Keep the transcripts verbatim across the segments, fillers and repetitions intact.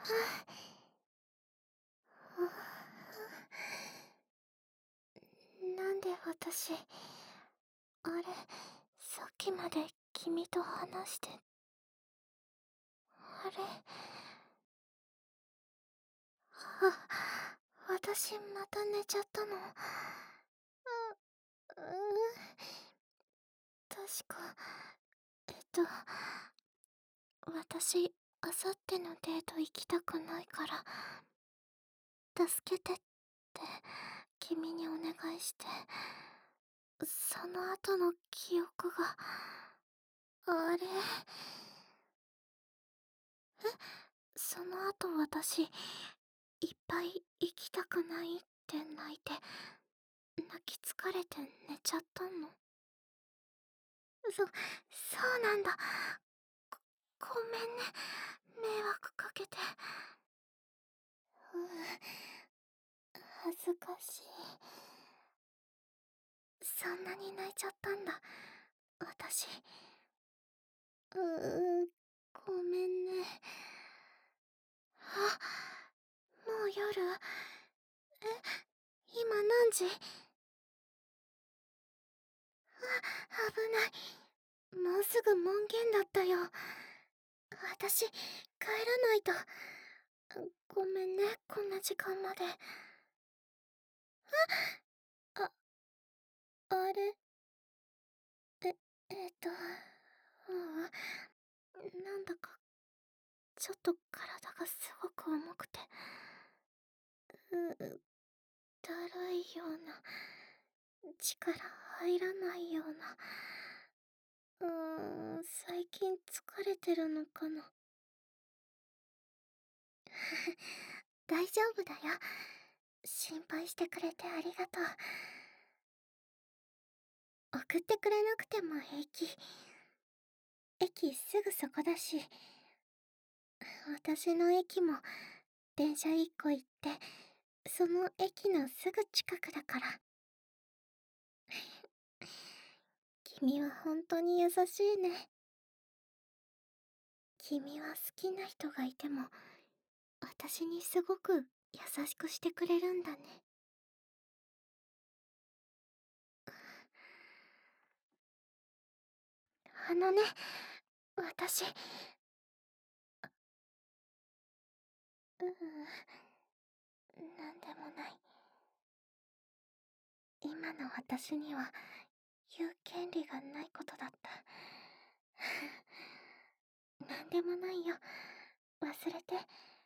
なんで私、あれ、さっきまで君と話して、あれ、あ、私また寝ちゃったの。あ、うー確か、えっと、私、あさってのデート行きたくないから、助けてって君にお願いして、その後の記憶が、あれ、え、その後私、いっぱい行きたくないって泣いて、泣き疲れて寝ちゃったの。そ、そうなんだ。ご、ごめんね。迷惑かけて。うう、恥ずかしい。そんなに泣いちゃったんだ、私。うう、ごめんね。あ、もう夜。え、今何時？あ、危ない。もうすぐ門限だったよ。私、帰らないと。ごめんね、こんな時間まで。あ、あれ、え、えっと、ううん、なんだか、ちょっと体がすごく重くて、う、だるいような、力入らないような、うーん、最近疲れてるのかな。大丈夫だよ。心配してくれてありがとう。送ってくれなくても平気。駅すぐそこだし、私の駅も電車いっこ行って、その駅のすぐ近くだから。君は本当に優しいね。君は好きな人がいても、私にすごく優しくしてくれるんだね。あのね、私、ううん、なんでもない。今の私には言う権利がないことだった。なんでもないよ。忘れて。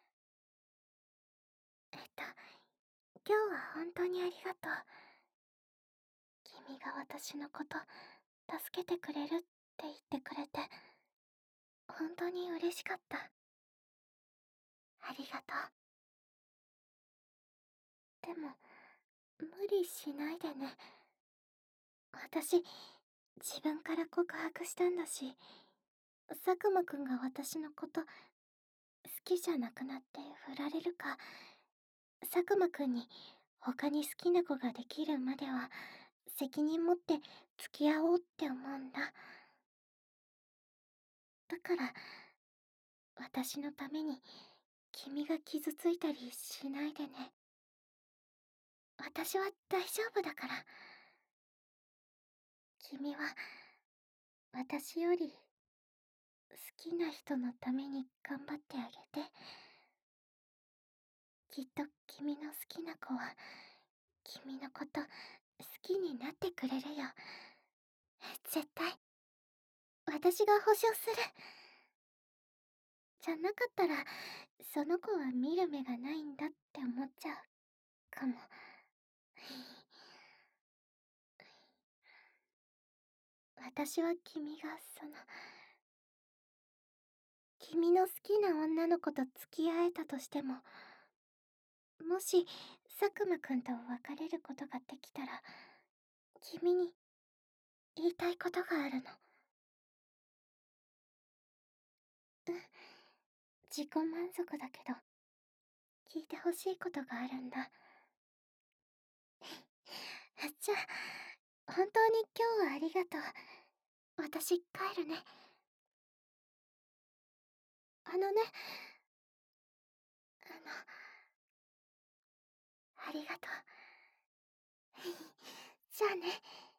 えっと、今日は本当にありがとう。君が私のこと助けてくれるって言ってくれて、本当に嬉しかった。ありがとう。でも、無理しないでね。私、自分から告白したんだし、佐久間くんが私のこと好きじゃなくなって振られるか、佐久間くんに他に好きな子ができるまでは責任持って付き合おうって思うんだ。だから、私のために君が傷ついたりしないでね。私は大丈夫だから。君は私より好きな人のために頑張ってあげて。きっと君の好きな子は君のこと好きになってくれるよ。絶対。私が保証する。じゃなかったらその子は見る目がないんだって思っちゃうかも。私は君がその君の好きな女の子と付き合えたとしても、もし佐久間くんと別れることができたら、君に言いたいことがあるの。うん、自己満足だけど聞いてほしいことがあるんだ。じゃあ本当に今日はありがとう。私帰るね。あのね、 ありがとう。じゃあね。